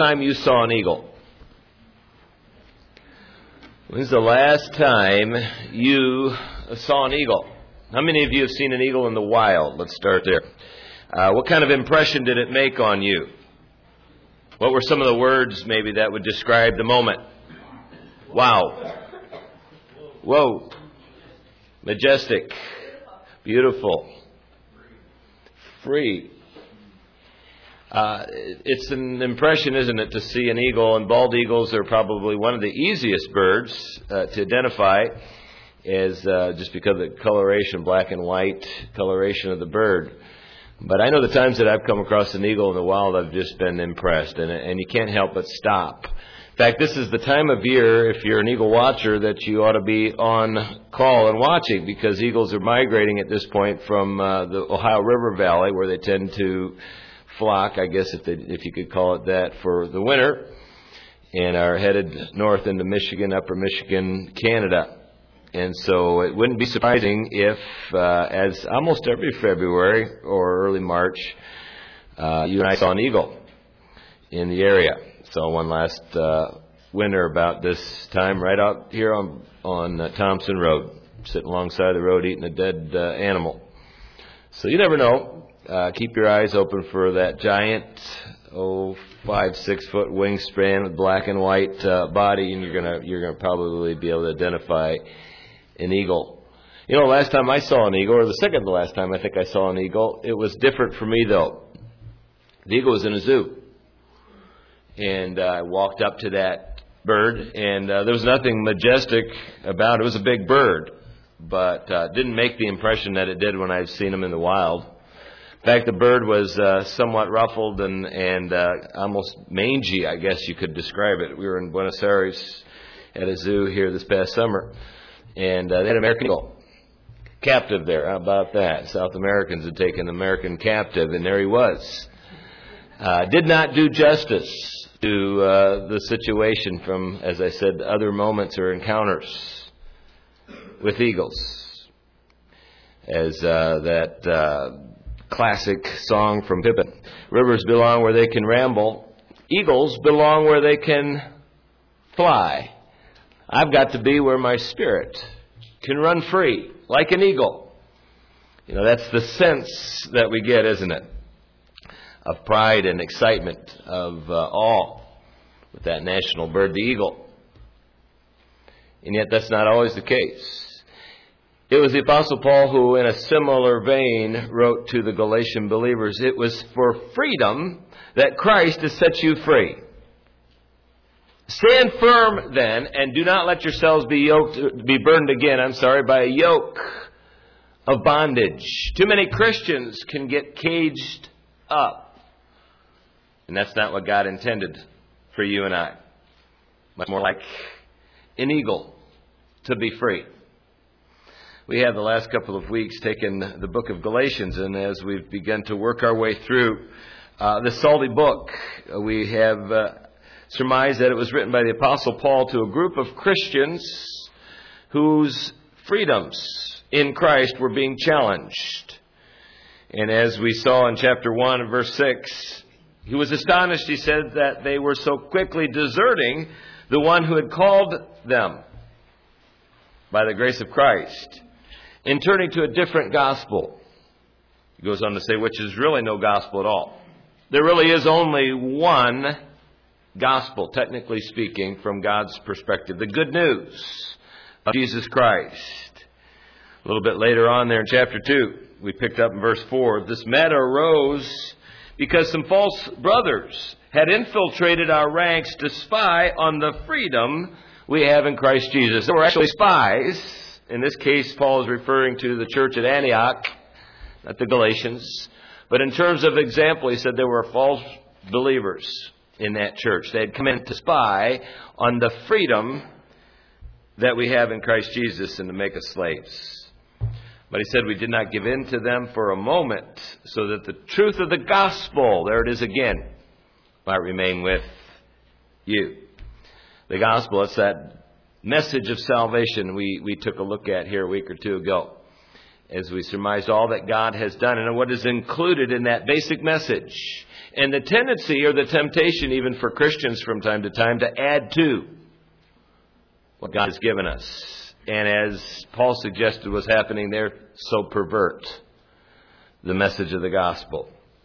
Time you saw an eagle? When's the last time you saw an eagle? How many of you have seen an eagle in the wild? Let's start there. What kind of impression did it make on you? What were some of the words maybe that would describe the moment? Wow. Whoa. Majestic. Beautiful. Free. It's an impression, isn't it, to see an eagle, and bald eagles are probably one of the easiest birds to identify as just because of the coloration, black and white coloration of the bird. But I know the times that I've come across an eagle in the wild, I've just been impressed, and you can't help but stop. In fact, this is the time of year, if you're an eagle watcher, that you ought to be on call and watching, because eagles are migrating at this point from the Ohio River Valley, where they tend to flock, I guess if you could call it that, for the winter, and are headed north into Michigan, upper Michigan, Canada. And so it wouldn't be surprising if, as almost every February or early March, you and I saw an eagle in the area. Saw one last winter about this time right out here on Thompson Road, sitting alongside the road eating a dead animal. So you never know. Keep your eyes open for that giant, 5-6 foot wingspan with black and white body, and you're gonna probably be able to identify an eagle. You know, last time I saw an eagle, or the second to last time I think I saw an eagle, it was different for me though. The eagle was in a zoo, and I walked up to that bird, and there was nothing majestic about it. It was a big bird, but didn't make the impression that it did when I've seen them in the wild. In fact, the bird was somewhat ruffled and almost mangy, I guess you could describe it. We were in Buenos Aires at a zoo here this past summer, and they had an American eagle captive there. How about that? South Americans had taken an American captive, and there he was. Did not do justice to the situation from, as I said, other moments or encounters with eagles. As that classic song from Pippin. Rivers belong where they can ramble. Eagles belong where they can fly. I've got to be where my spirit can run free, like an eagle. You know, that's the sense that we get, isn't it? Of pride and excitement, of awe with that national bird, the eagle. And yet that's not always the case. It was the Apostle Paul who, in a similar vein, wrote to the Galatian believers, "It was for freedom that Christ has set you free. Stand firm then, and do not let yourselves be burdened again, by a yoke of bondage." Too many Christians can get caged up. And that's not what God intended for you and I. Much more like an eagle, to be free. We have the last couple of weeks taken the book of Galatians, and as we've begun to work our way through this salty book, we have surmised that it was written by the Apostle Paul to a group of Christians whose freedoms in Christ were being challenged. And as we saw in chapter 1 and verse 6, he was astonished, he said, that they were so quickly deserting the one who had called them by the grace of Christ, in turning to a different gospel. He goes on to say, which is really no gospel at all. There really is only one gospel, technically speaking, from God's perspective. The good news of Jesus Christ. A little bit later on there in chapter 2, we picked up in verse 4, this matter arose because some false brothers had infiltrated our ranks to spy on the freedom we have in Christ Jesus. They were actually spies. In this case, Paul is referring to the church at Antioch, not the Galatians. But in terms of example, he said there were false believers in that church. They had come in to spy on the freedom that we have in Christ Jesus and to make us slaves. But he said we did not give in to them for a moment, so that the truth of the gospel, there it is again, might remain with you. The gospel, it's that message of salvation we took a look at here a week or two ago, as we surmised all that God has done and what is included in that basic message. And the tendency or the temptation even for Christians from time to time to add to what God has given us. And as Paul suggested was happening there, so pervert the message of the gospel.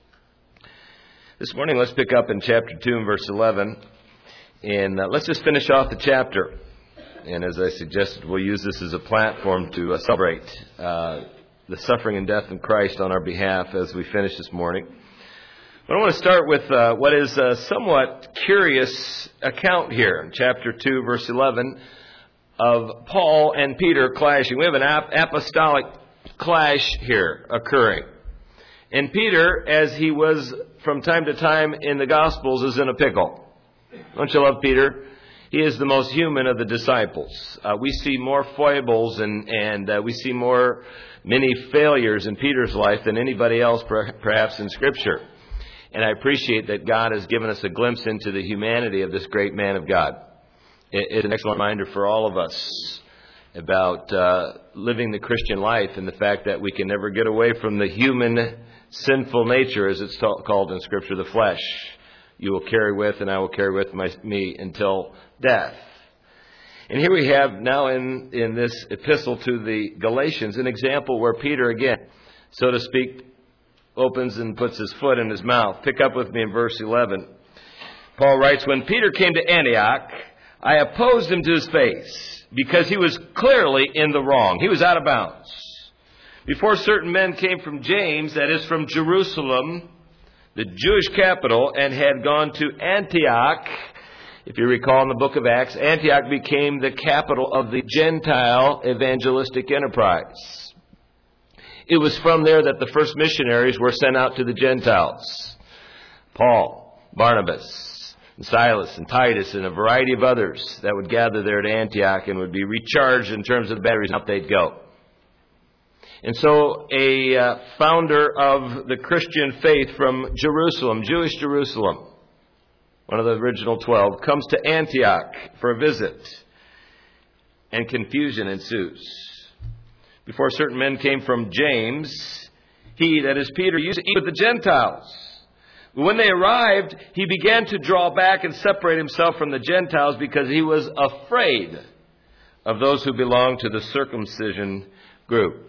This morning, let's pick up in chapter 2 and verse 11. And let's just finish off the chapter. And as I suggested, we'll use this as a platform to celebrate the suffering and death of Christ on our behalf as we finish this morning. But I want to start with what is a somewhat curious account here in chapter 2, verse 11, of Paul and Peter clashing. We have an apostolic clash here occurring. And Peter, as he was from time to time in the Gospels, is in a pickle. Don't you love Peter? He is the most human of the disciples. We see more foibles and we see more many failures in Peter's life than anybody else perhaps in Scripture. And I appreciate that God has given us a glimpse into the humanity of this great man of God. It's an excellent reminder for all of us about living the Christian life and the fact that we can never get away from the human sinful nature, as it's called in Scripture, the flesh. You will carry with and I will carry with me until death. And here we have now in this epistle to the Galatians an example where Peter again, so to speak, opens and puts his foot in his mouth. Pick up with me in verse 11. Paul writes, "When Peter came to Antioch, I opposed him to his face because he was clearly in the wrong." He was out of bounds. "Before certain men came from James, that is from Jerusalem, the Jewish capital, and had gone to Antioch." If you recall in the book of Acts, Antioch became the capital of the Gentile evangelistic enterprise. It was from there that the first missionaries were sent out to the Gentiles. Paul, Barnabas, and Silas, and Titus, and a variety of others that would gather there at Antioch and would be recharged in terms of the batteries, and out they'd go. And so a founder of the Christian faith from Jerusalem, Jewish Jerusalem, one of the original 12, comes to Antioch for a visit, and confusion ensues. Before certain men came from James, he, that is Peter, used to eat with the Gentiles. But when they arrived, he began to draw back and separate himself from the Gentiles because he was afraid of those who belonged to the circumcision group.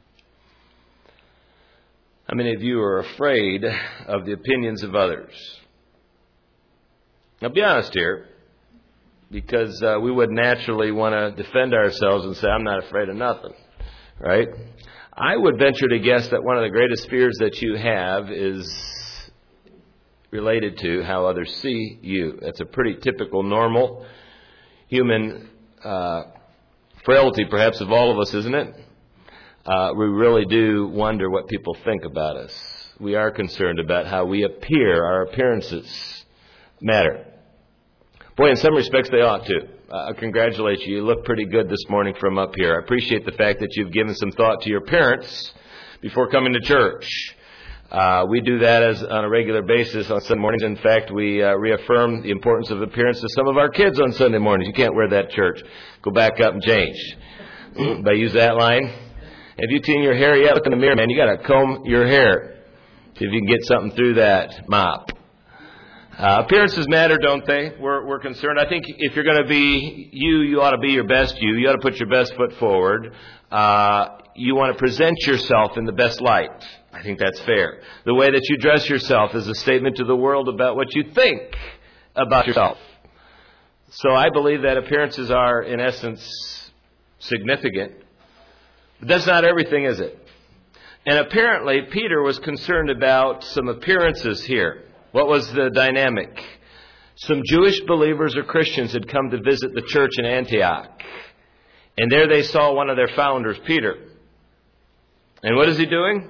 How many of you are afraid of the opinions of others? Now be honest here, because we would naturally want to defend ourselves and say, I'm not afraid of nothing, right? I would venture to guess that one of the greatest fears that you have is related to how others see you. That's a pretty typical, normal human frailty, perhaps, of all of us, isn't it? We really do wonder what people think about us. We are concerned about how we appear. Our appearances matter. Boy, in some respects they ought to. I congratulate you. You look pretty good this morning from up here. I appreciate the fact that you've given some thought to your appearance before coming to church. We do that on a regular basis on Sunday mornings. In fact, we reaffirm the importance of appearance to some of our kids on Sunday mornings. You can't wear that to church. Go back up and change. But I use that line. Have you seen your hair yet? Look in the mirror, man. You got to comb your hair. See if you can get something through that mop. Appearances matter, don't they? We're concerned. I think if you're going to be you ought to be your best you. You ought to put your best foot forward. You want to present yourself in the best light. I think that's fair. The way that you dress yourself is a statement to the world about what you think about yourself. So I believe that appearances are, in essence, significant. But that's not everything, is it? And apparently, Peter was concerned about some appearances here. What was the dynamic? Some Jewish believers or Christians had come to visit the church in Antioch. And there they saw one of their founders, Peter. And what is he doing?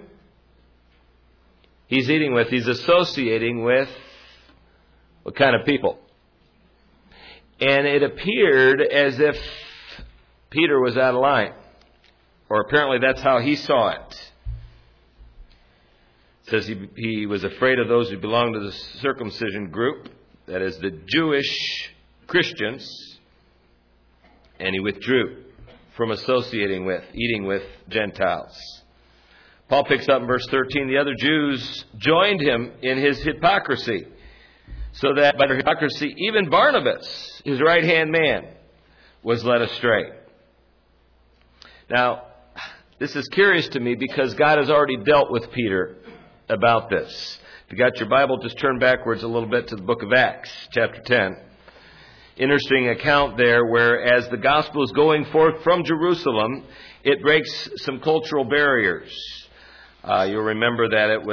He's associating with what kind of people? And it appeared as if Peter was out of line. Or apparently that's how he saw it. It says he was afraid of those who belonged to the circumcision group, that is the Jewish Christians, and he withdrew from associating with, eating with Gentiles. Paul picks up in verse 13, the other Jews joined him in his hypocrisy, so that by their hypocrisy even Barnabas, his right-hand man, was led astray. Now, this is curious to me because God has already dealt with Peter about this. If you got your Bible, just turn backwards a little bit to the book of Acts, chapter 10. Interesting account there where as the gospel is going forth from Jerusalem, it breaks some cultural barriers. You'll remember that it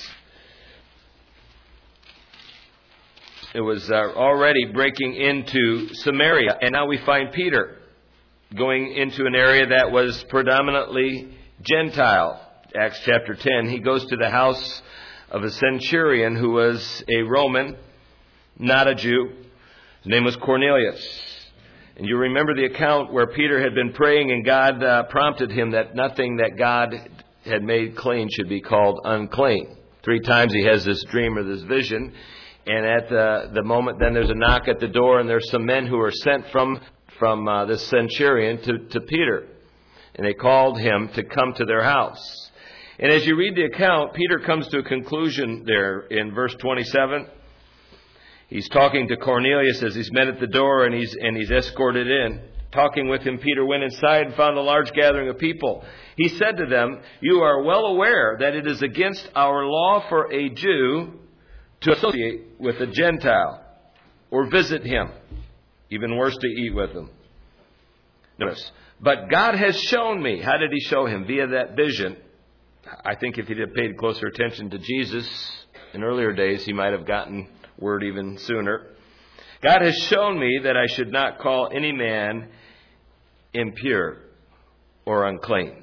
was already breaking into Samaria, and now we find Peter going into an area that was predominantly Gentile. Acts chapter 10, he goes to the house of a centurion who was a Roman, not a Jew. His name was Cornelius. And you remember the account where Peter had been praying and God prompted him that nothing that God had made clean should be called unclean. 3 times he has this dream or this vision. And at the moment, then there's a knock at the door, and there's some men who are sent from this centurion to Peter. And they called him to come to their house. And as you read the account, Peter comes to a conclusion there in verse 27. He's talking to Cornelius as he's met at the door, and he's escorted in. Talking with him, Peter went inside and found a large gathering of people. He said to them, "You are well aware that it is against our law for a Jew to associate with a Gentile or visit him. Even worse, to eat with him." Notice, but God has shown me. How did he show him? Via that vision. I think if he'd have paid closer attention to Jesus in earlier days, he might have gotten word even sooner. God has shown me that I should not call any man impure or unclean.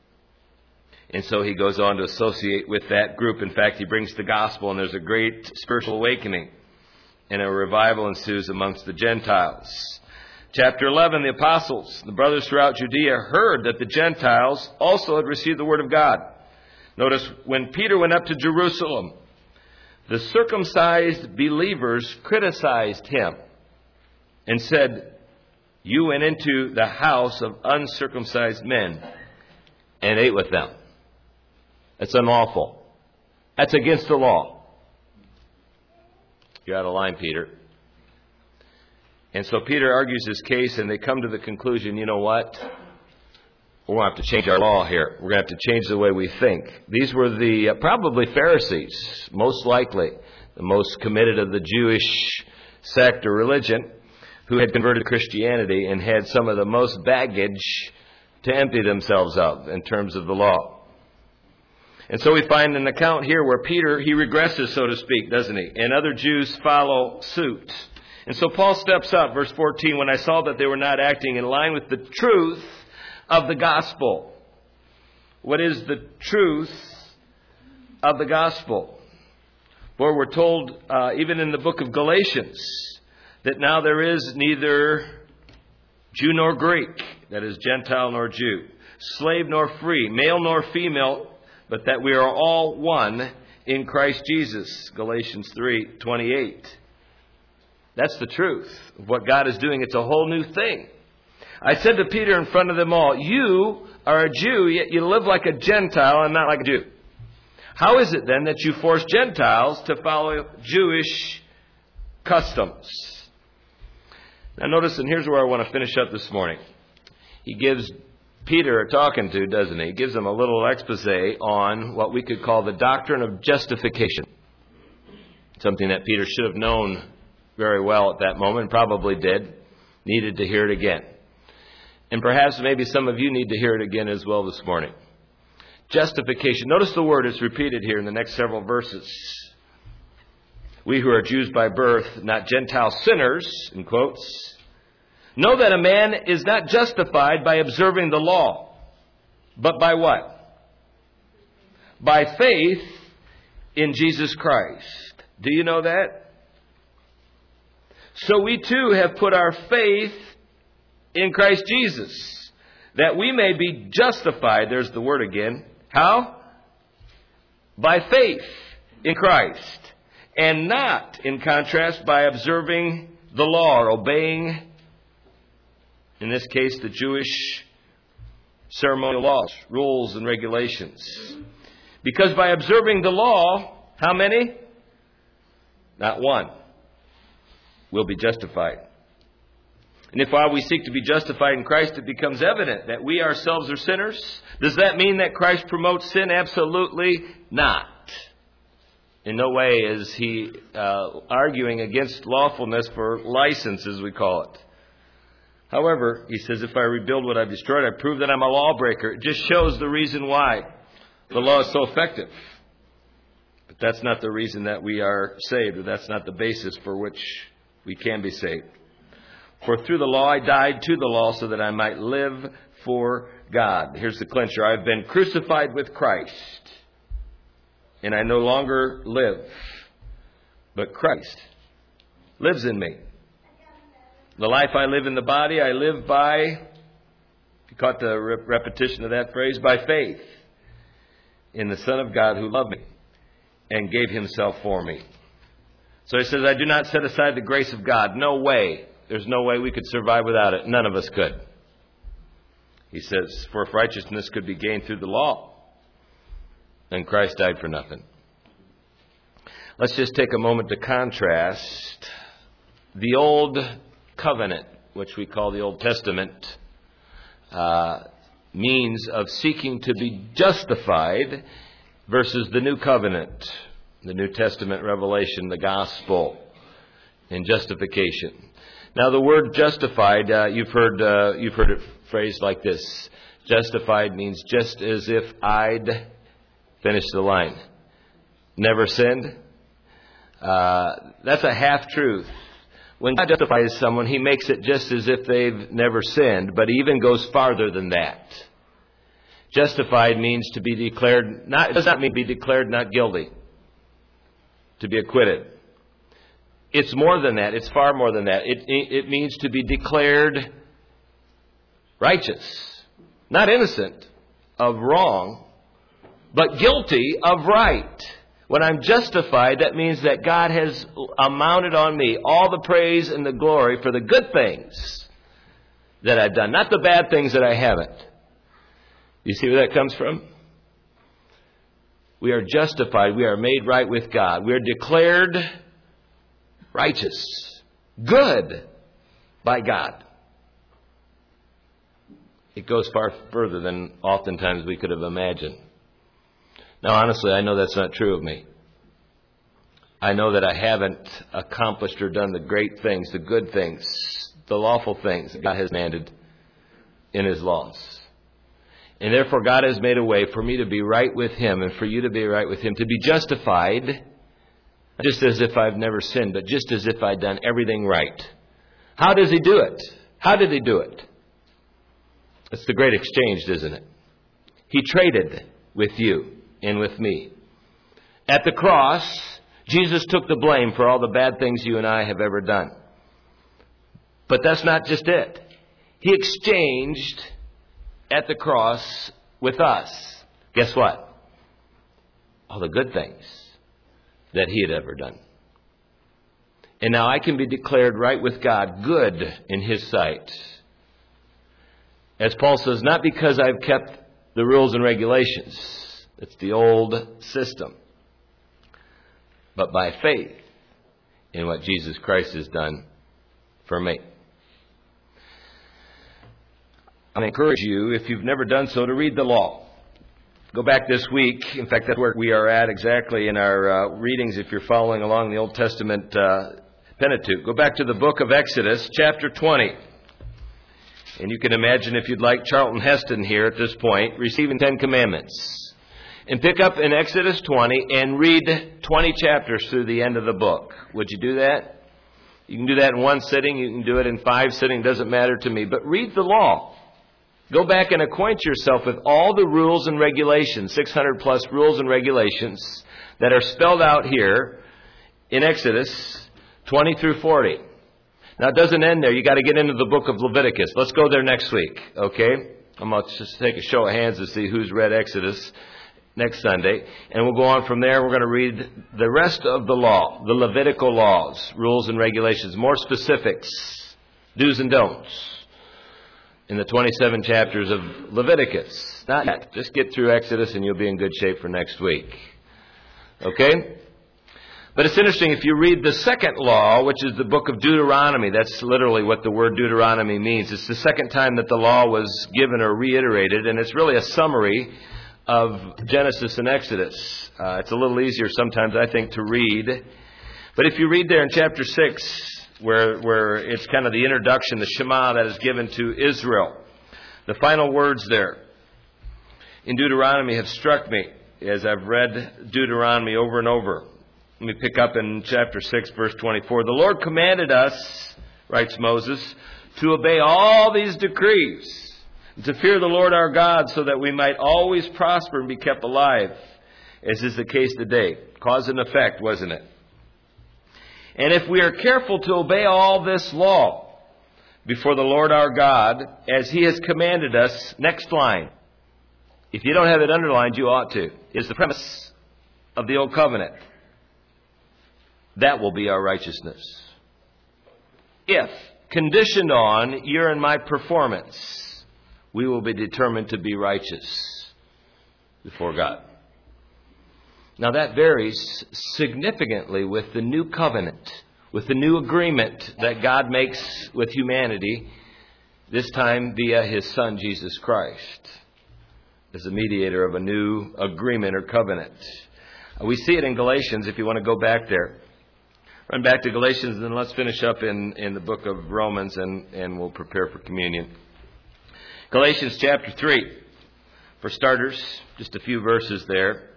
And so he goes on to associate with that group. In fact, he brings the gospel, and there's a great spiritual awakening, and a revival ensues amongst the Gentiles. Chapter 11, the apostles, the brothers throughout Judea, heard that the Gentiles also had received the word of God. Notice, when Peter went up to Jerusalem, the circumcised believers criticized him and said, "You went into the house of uncircumcised men and ate with them. That's unlawful. That's against the law." You're out of line, Peter. And so Peter argues his case, and they come to the conclusion, you know what? We're going to have to change our law here. We're going to have to change the way we think. These were the probably Pharisees, most likely, the most committed of the Jewish sect or religion, who had converted to Christianity and had some of the most baggage to empty themselves of in terms of the law. And so we find an account here where Peter, he regresses, so to speak, doesn't he? And other Jews follow suit. And so Paul steps up, verse 14, when I saw that they were not acting in line with the truth of the gospel. What is the truth of the gospel? Boy, we're told, even in the book of Galatians, that now there is neither Jew nor Greek, that is Gentile nor Jew, slave nor free, male nor female, but that we are all one in Christ Jesus. Galatians 3:28. That's the truth of what God is doing. It's a whole new thing. I said to Peter in front of them all, "You are a Jew, yet you live like a Gentile and not like a Jew. How is it then that you force Gentiles to follow Jewish customs?" Now notice, and here's where I want to finish up this morning. He gives Peter a talking to, doesn't he? He gives him a little expose on what we could call the doctrine of justification. Something that Peter should have known very well at that moment, probably did, needed to hear it again. And perhaps maybe some of you need to hear it again as well this morning. Justification. Notice the word is repeated here in the next several verses. We who are Jews by birth, not Gentile sinners, in quotes, know that a man is not justified by observing the law, but by what? By faith in Jesus Christ. Do you know that? So we too have put our faith in Christ Jesus, that we may be justified. There's the word again. How? By faith in Christ. And not, in contrast, by observing the law or obeying, in this case, the Jewish ceremonial laws, rules, and regulations. Because by observing the law, how many? Not one will be justified. And if while we seek to be justified in Christ, it becomes evident that we ourselves are sinners, does that mean that Christ promotes sin? Absolutely not. In no way is he arguing against lawfulness for license, as we call it. However, he says, if I rebuild what I've destroyed, I prove that I'm a lawbreaker. It just shows the reason why the law is so effective. But that's not the reason that we are saved, or that's not the basis for which we can be saved. For through the law I died to the law so that I might live for God. Here's the clincher. I've been crucified with Christ, and I no longer live, but Christ lives in me. The life I live in the body, I live by, if you caught the repetition of that phrase, by faith in the Son of God who loved me and gave himself for me. So he says, I do not set aside the grace of God. No way. There's no way we could survive without it. None of us could. He says, for if righteousness could be gained through the law, then Christ died for nothing. Let's just take a moment to contrast the old covenant, which we call the Old Testament, means of seeking to be justified versus the new covenant, the New Testament revelation, the gospel, and justification. Now, the word justified, you've heard it phrased like this. Justified means just as if I'd finished the line. Never sinned. That's a half-truth. When God justifies someone, he makes it just as if they've never sinned, but he even goes farther than that. Justified means to be declared, it does not mean to be declared not guilty, to be acquitted. It's more than that. It's far more than that. It means to be declared righteous, not innocent of wrong, but guilty of right. When I'm justified, that means that God has mounted on me all the praise and the glory for the good things that I've done, not the bad things that I haven't. You see where that comes from? We are justified. We are made right with God. We are declared righteous, good by God. It goes far further than oftentimes we could have imagined. Now, honestly, I know that's not true of me. I know that I haven't accomplished or done the great things, the good things, the lawful things that God has commanded in his laws. And therefore, God has made a way for me to be right with him and for you to be right with him, to be justified, just as if I've never sinned, but just as if I'd done everything right. How does he do it? How did he do it? It's the great exchange, isn't it? He traded with you and with me. At the cross, Jesus took the blame for all the bad things you and I have ever done. But that's not just it. He exchanged at the cross with us. Guess what? All the good things that he had ever done. And now I can be declared right with God, good in his sight. As Paul says, not because I've kept the rules and regulations. It's the old system. But by faith in what Jesus Christ has done for me. I encourage you, if you've never done so, to read the law. Go back this week. In fact, that's where we are at exactly in our readings if you're following along the Old Testament Pentateuch. Go back to the book of Exodus, chapter 20. And you can imagine, if you'd like, Charlton Heston here at this point, receiving 10 Commandments. And pick up in Exodus 20 and read 20 chapters through the end of the book. Would you do that? You can do that in one sitting. You can do it in 5 sittings. Doesn't matter to me. But read the law. Go back and acquaint yourself with all the rules and regulations, 600 plus rules and regulations that are spelled out here in Exodus 20 through 40. Now, it doesn't end there. You got to get into the book of Leviticus. Let's go there next week, okay? I'm going to just take a show of hands to see who's read Exodus next Sunday. And we'll go on from there. We're going to read the rest of the law, the Levitical laws, rules and regulations, more specifics, do's and don'ts. in the 27 chapters of Leviticus. Not yet. Just get through Exodus and you'll be in good shape for next week. Okay? But it's interesting, if you read the second law, which is the book of Deuteronomy, that's literally what the word Deuteronomy means. It's the second time that the law was given or reiterated, and it's really a summary of Genesis and Exodus. It's a little easier sometimes, I think, to read. But if you read there in chapter 6, where it's kind of the introduction, the Shema that is given to Israel, the final words there in Deuteronomy have struck me as I've read Deuteronomy over and over. Let me pick up in chapter 6, verse 24. The Lord commanded us, writes Moses, to obey all these decrees, to fear the Lord our God, so that we might always prosper and be kept alive, as is the case today. Cause and effect, wasn't it? And if we are careful to obey all this law before the Lord our God, as He has commanded us, next line. If you don't have it underlined, you ought to. It's the premise of the Old Covenant. That will be our righteousness. If, conditioned on your and my performance, we will be determined to be righteous before God. Now that varies significantly with the new covenant, with the new agreement that God makes with humanity, this time via His Son, Jesus Christ, as the mediator of a new agreement or covenant. We see it in Galatians, if you want to go back there. Run back to Galatians, and then let's finish up in the book of Romans, and we'll prepare for communion. Galatians chapter 3. For starters, just a few verses there.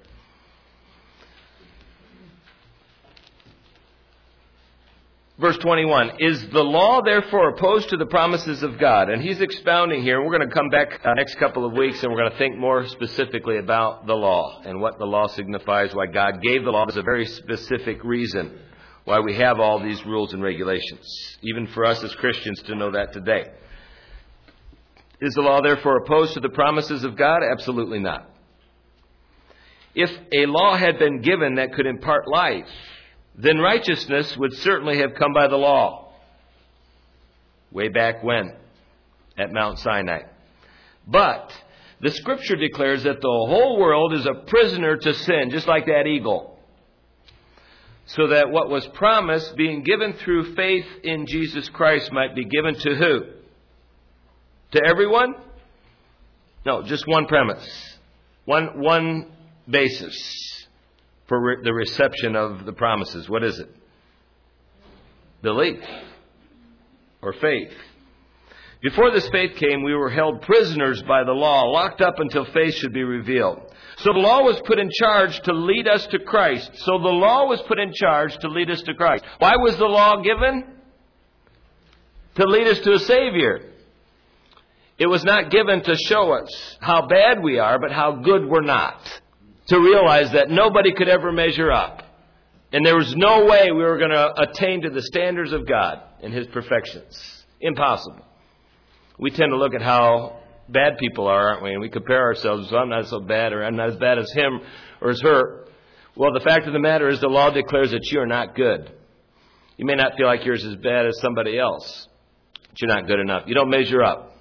Verse 21, is the law therefore opposed to the promises of God? And he's expounding here. We're going to come back next couple of weeks, and we're going to think more specifically about the law and what the law signifies, why God gave the law. There's a very specific reason why we have all these rules and regulations, even for us as Christians to know that today. Is the law therefore opposed to the promises of God? Absolutely not. If a law had been given that could impart life, then righteousness would certainly have come by the law. Way back when? At Mount Sinai. But the Scripture declares that the whole world is a prisoner to sin, just like that eagle. So that what was promised, being given through faith in Jesus Christ, might be given to who? To everyone? No, just one premise. One basis for the reception of the promises. What is it? Belief or faith. Before this faith came, we were held prisoners by the law, locked up until faith should be revealed. So the law was put in charge to lead us to Christ. So the law was put in charge to lead us to Christ. Why was the law given? To lead us to a Savior. It was not given to show us how bad we are, but how good we're not. To realize that nobody could ever measure up. And there was no way we were going to attain to the standards of God and His perfections. Impossible. We tend to look at how bad people are, aren't we? And we compare ourselves, well, I'm not so bad, or I'm not as bad as him or as her. Well, the fact of the matter is the law declares that you are not good. You may not feel like you're as bad as somebody else, but you're not good enough. You don't measure up.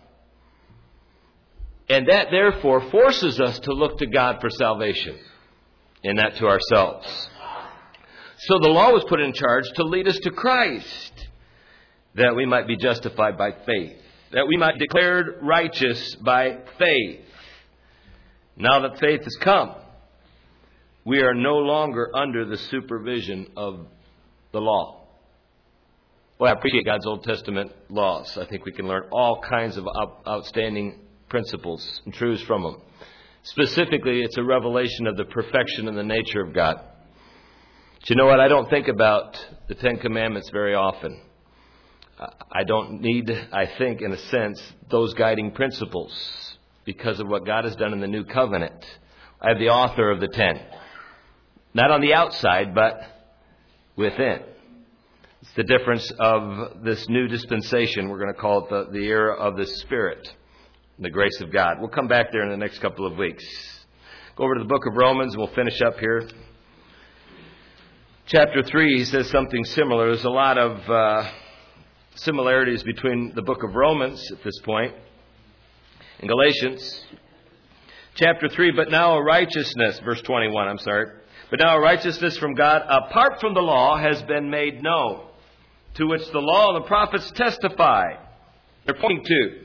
And that, therefore, forces us to look to God for salvation, and not to ourselves. So the law was put in charge to lead us to Christ, that we might be justified by faith, that we might be declared righteous by faith. Now that faith has come, we are no longer under the supervision of the law. Well, I appreciate God's Old Testament laws. I think we can learn all kinds of outstanding principles and truths from them. Specifically, it's a revelation of the perfection and the nature of God. But you know what? I don't think about the Ten Commandments very often. I don't need, I think, in a sense, those guiding principles because of what God has done in the New Covenant. I have the author of the 10. Not on the outside, but within. It's the difference of this new dispensation. We're going to call it the era of the Spirit, the grace of God. We'll come back there in the next couple of weeks. Go over to the book of Romans. We'll finish up here. Chapter 3, he says something similar. There's a lot of similarities between the book of Romans at this point In Galatians chapter 3, but now a righteousness, verse 21, but now a righteousness from God apart from the law has been made known, to which the law and the prophets testify. They're pointing to.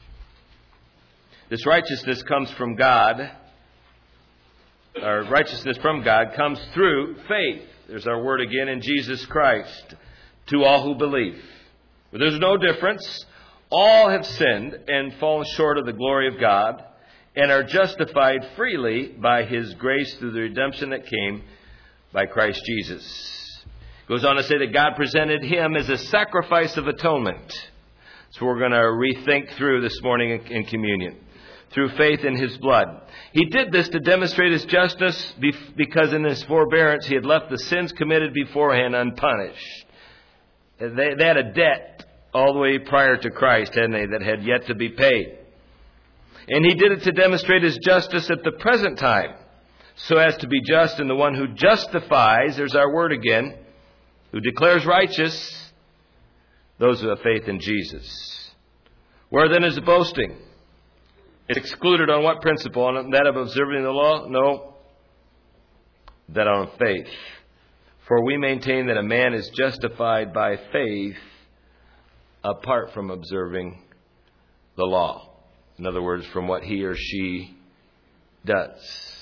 This righteousness comes from God. Our righteousness from God comes through faith. There's our word again, in Jesus Christ, to all who believe. But there's no difference. All have sinned and fallen short of the glory of God, and are justified freely by His grace through the redemption that came by Christ Jesus. It goes on to say that God presented Him as a sacrifice of atonement. So we're going to rethink through this morning in communion. Through faith in His blood. He did this to demonstrate His justice, because in His forbearance He had left the sins committed beforehand unpunished. They had a debt all the way prior to Christ, hadn't they, that had yet to be paid. And He did it to demonstrate His justice at the present time, so as to be just in the one who justifies, there's our word again, who declares righteous those who have faith in Jesus. Where then is the boasting? It's excluded on what principle? On that of observing the law? No. That on faith. For we maintain that a man is justified by faith apart from observing the law. In other words, from what he or she does.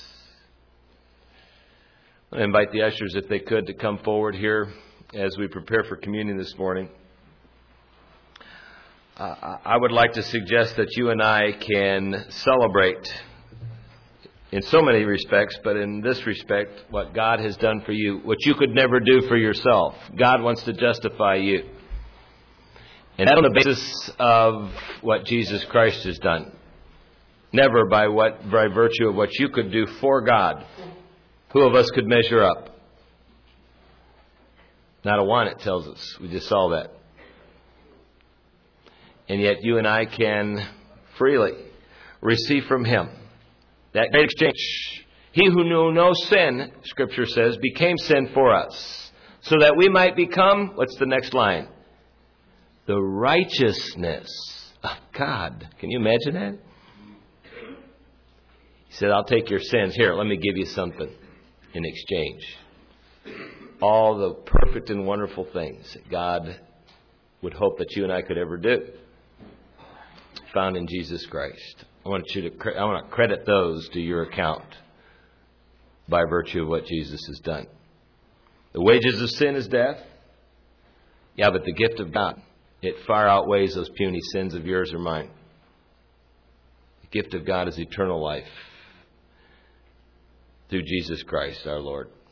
I invite the ushers, if they could, to come forward here as we prepare for communion this morning. I would like to suggest that you and I can celebrate in so many respects, but in this respect, what God has done for you, what you could never do for yourself. God wants to justify you. And that's on the basis of what Jesus Christ has done. Never by virtue of what you could do for God. Who of us could measure up? Not a one, it tells us. We just saw that. And yet you and I can freely receive from Him that great exchange. He who knew no sin, Scripture says, became sin for us, so that we might become, what's the next line? The righteousness of God. Can you imagine that? He said, I'll take your sins. Here, let me give you something in exchange. All the perfect and wonderful things that God would hope that you and I could ever do, found in Jesus Christ. I want to credit those to your account by virtue of what Jesus has done. The wages of sin is death. Yeah, but the gift of God, it far outweighs those puny sins of yours or mine. The gift of God is eternal life through Jesus Christ our Lord.